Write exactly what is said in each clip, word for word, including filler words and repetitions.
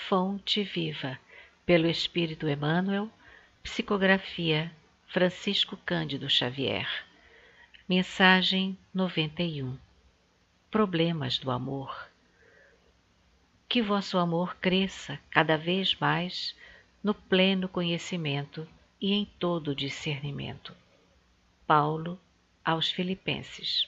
Fonte Viva, pelo Espírito Emmanuel, psicografia Francisco Cândido Xavier. Mensagem noventa e um. Problemas do amor. Que vosso amor cresça cada vez mais no pleno conhecimento e em todo discernimento. Paulo aos Filipenses.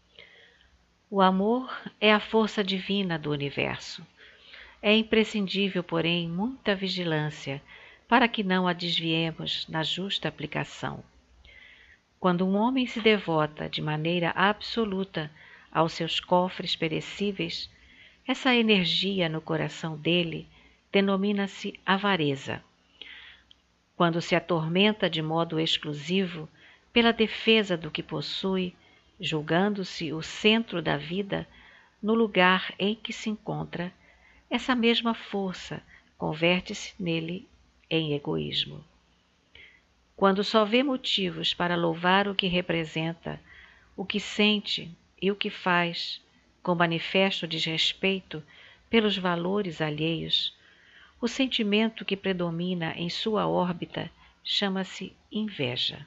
O amor é a força divina do universo. É imprescindível, porém, muita vigilância para que não a desviemos na justa aplicação. Quando um homem se devota de maneira absoluta aos seus cofres perecíveis, essa energia no coração dele denomina-se avareza. Quando se atormenta de modo exclusivo pela defesa do que possui, julgando-se o centro da vida no lugar em que se encontra, essa mesma força converte-se nele em egoísmo. Quando só vê motivos para louvar o que representa, o que sente e o que faz, com manifesto desrespeito pelos valores alheios, o sentimento que predomina em sua órbita chama-se inveja.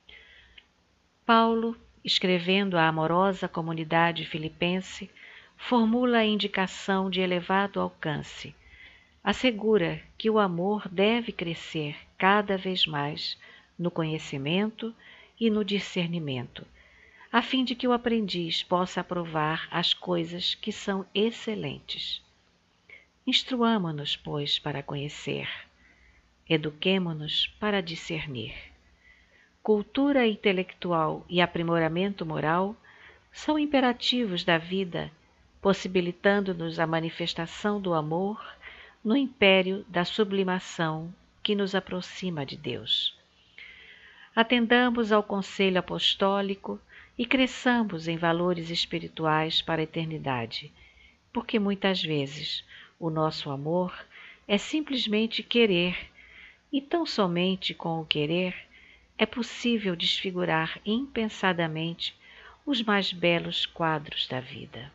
Paulo, escrevendo à amorosa comunidade filipense, formula a indicação de elevado alcance. Assegura que o amor deve crescer cada vez mais no conhecimento e no discernimento, a fim de que o aprendiz possa aprovar as coisas que são excelentes. Instruamo-nos, pois, para conhecer. Eduquemo-nos para discernir. Cultura intelectual e aprimoramento moral são imperativos da vida, possibilitando-nos a manifestação do amor no império da sublimação que nos aproxima de Deus. Atendamos ao conselho apostólico e cresçamos em valores espirituais para a eternidade, porque muitas vezes o nosso amor é simplesmente querer, e tão somente com o querer é possível desfigurar impensadamente os mais belos quadros da vida.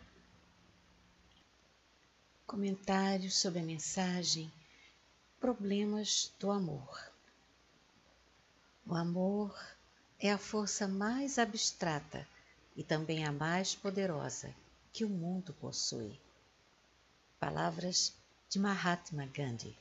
Comentário sobre a mensagem Problemas do Amor. O amor é a força mais abstrata e também a mais poderosa que o mundo possui. Palavras de Mahatma Gandhi.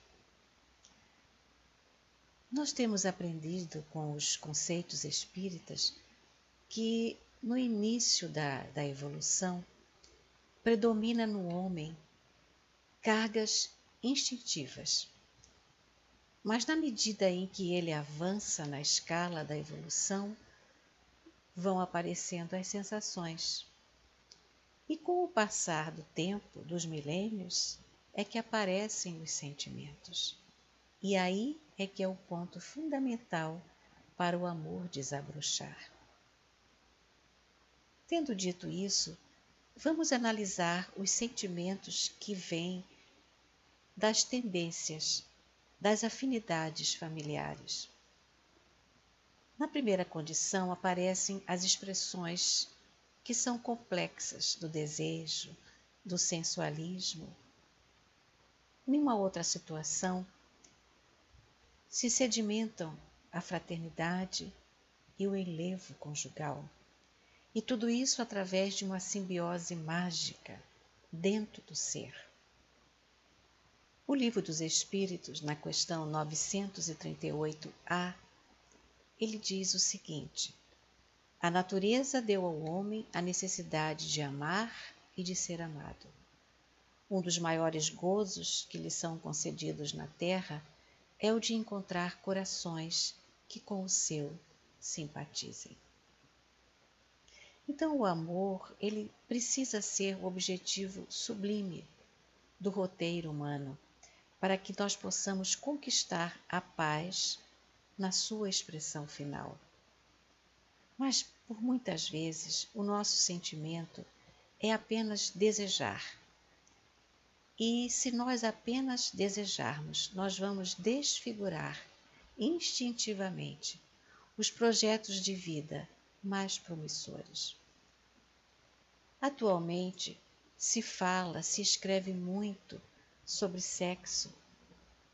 Nós temos aprendido com os conceitos espíritas que no início da, da evolução predomina no homem cargas instintivas. Mas na medida em que ele avança na escala da evolução, vão aparecendo as sensações. E com o passar do tempo, dos milênios, é que aparecem os sentimentos. E aí é que é o ponto fundamental para o amor desabrochar. Tendo dito isso, vamos analisar os sentimentos que vêm das tendências, das afinidades familiares. Na primeira condição aparecem as expressões que são complexas do desejo, do sensualismo. Nenhuma outra situação se sedimentam a fraternidade e o enlevo conjugal. E tudo isso através de uma simbiose mágica dentro do ser. O Livro dos Espíritos, na questão novecentos e trinta e oito A, ele diz o seguinte: a natureza deu ao homem a necessidade de amar e de ser amado. Um dos maiores gozos que lhe são concedidos na terra é o de encontrar corações que com o seu simpatizem. Então o amor, ele precisa ser o objetivo sublime do roteiro humano, para que nós possamos conquistar a paz na sua expressão final. Mas, por muitas vezes, o nosso sentimento é apenas desejar. E se nós apenas desejarmos, nós vamos desfigurar instintivamente os projetos de vida mais promissores. Atualmente, se fala, se escreve muito sobre sexo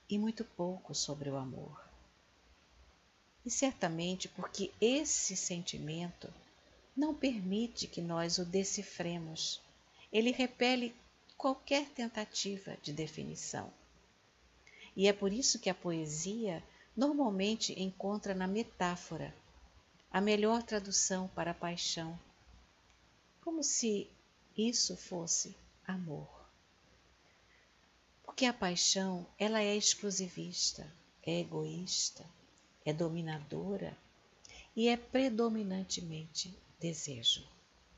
e muito pouco sobre o amor. E certamente porque esse sentimento não permite que nós o decifremos. Ele repele qualquer tentativa de definição. E é por isso que a poesia normalmente encontra na metáfora a melhor tradução para a paixão, como se isso fosse amor. Porque a paixão, ela é exclusivista, é egoísta, é dominadora e é predominantemente desejo.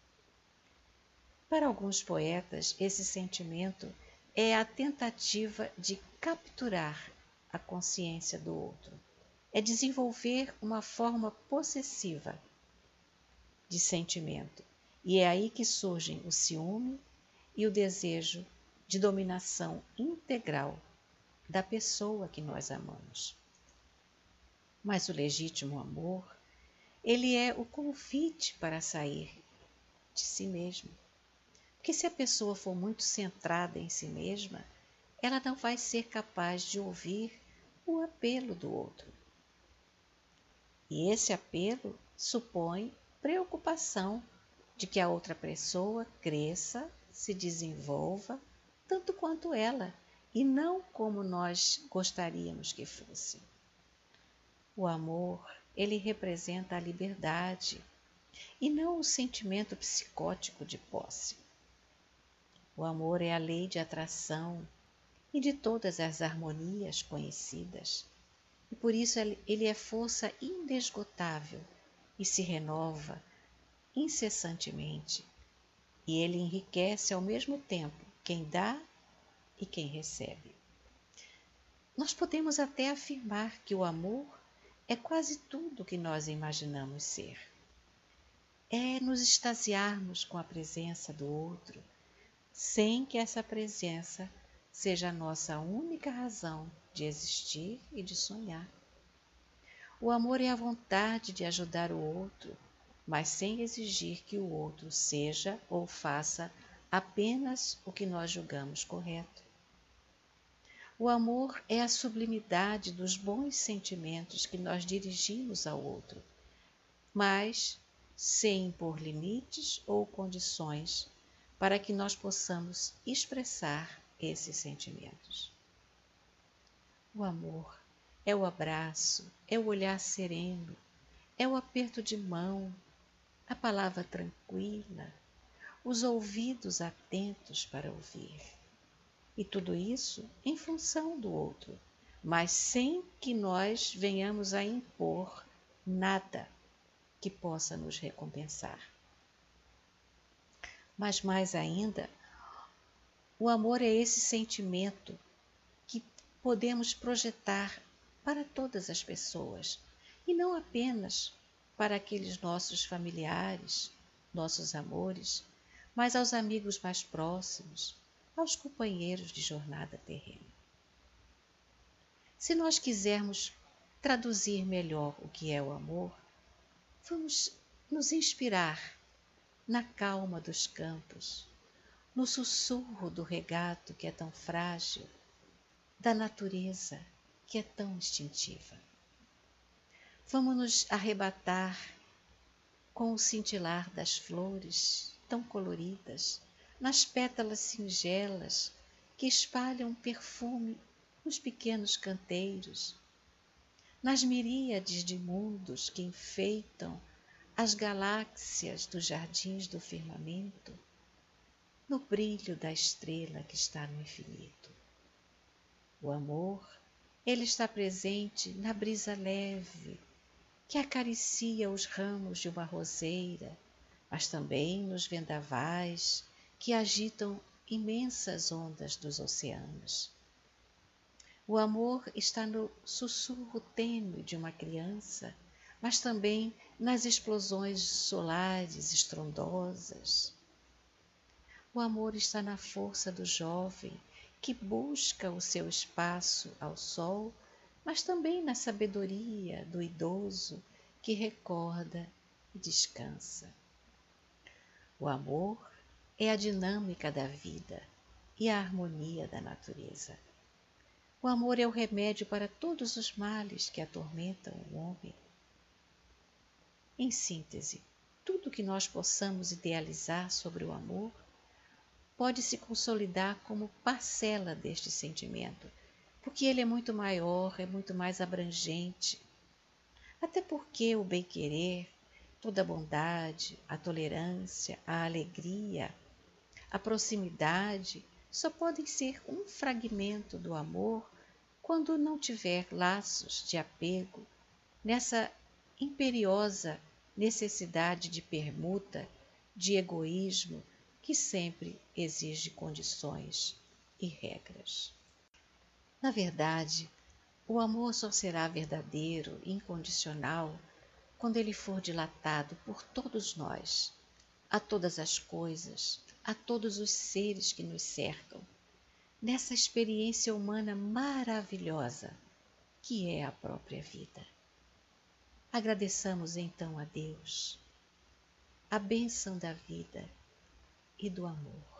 Para alguns poetas, esse sentimento é a tentativa de capturar a consciência do outro, é desenvolver uma forma possessiva de sentimento, e é aí que surgem o ciúme e o desejo de dominação integral da pessoa que nós amamos. Mas o legítimo amor, ele é o convite para sair de si mesmo. Porque se a pessoa for muito centrada em si mesma, ela não vai ser capaz de ouvir o apelo do outro. E esse apelo supõe preocupação de que a outra pessoa cresça, se desenvolva, tanto quanto ela, e não como nós gostaríamos que fosse. O amor, ele representa a liberdade e não o sentimento psicótico de posse. O amor é a lei de atração e de todas as harmonias conhecidas, e por isso ele é força inesgotável e se renova incessantemente, e ele enriquece ao mesmo tempo quem dá e quem recebe. Nós podemos até afirmar que o amor é quase tudo o que nós imaginamos ser. É nos extasiarmos com a presença do outro, sem que essa presença seja a nossa única razão de existir e de sonhar. O amor é a vontade de ajudar o outro, mas sem exigir que o outro seja ou faça apenas o que nós julgamos correto. O amor é a sublimidade dos bons sentimentos que nós dirigimos ao outro, mas sem impor limites ou condições para que nós possamos expressar esses sentimentos. O amor é o abraço, é o olhar sereno, é o aperto de mão, a palavra tranquila, os ouvidos atentos para ouvir. E tudo isso em função do outro, mas sem que nós venhamos a impor nada que possa nos recompensar. Mas mais ainda, o amor é esse sentimento que podemos projetar para todas as pessoas e não apenas para aqueles nossos familiares, nossos amores, mas aos amigos mais próximos, aos companheiros de jornada terrena. Se nós quisermos traduzir melhor o que é o amor, vamos nos inspirar na calma dos campos, no sussurro do regato que é tão frágil, da natureza que é tão instintiva. Vamos nos arrebatar com o cintilar das flores tão coloridas, nas pétalas singelas que espalham perfume nos pequenos canteiros, nas miríades de mundos que enfeitam as galáxias dos jardins do firmamento, no brilho da estrela que está no infinito. O amor, ele está presente na brisa leve, que acaricia os ramos de uma roseira, mas também nos vendavais que agitam imensas ondas dos oceanos. O amor está no sussurro tênue de uma criança, mas também nas explosões solares estrondosas. O amor está na força do jovem que busca o seu espaço ao sol, mas também na sabedoria do idoso que recorda e descansa. O amor é a dinâmica da vida e a harmonia da natureza. O amor é o remédio para todos os males que atormentam o homem. Em síntese, tudo que nós possamos idealizar sobre o amor pode se consolidar como parcela deste sentimento, porque ele é muito maior, é muito mais abrangente. Até porque o bem-querer, toda a bondade, a tolerância, a alegria, a proximidade só podem ser um fragmento do amor quando não tiver laços de apego nessa imperiosa necessidade de permuta, de egoísmo que sempre exige condições e regras. Na verdade, o amor só será verdadeiro e incondicional quando ele for dilatado por todos nós, a todas as coisas, a todos os seres que nos cercam, nessa experiência humana maravilhosa que é a própria vida. Agradeçamos então a Deus a bênção da vida e do amor.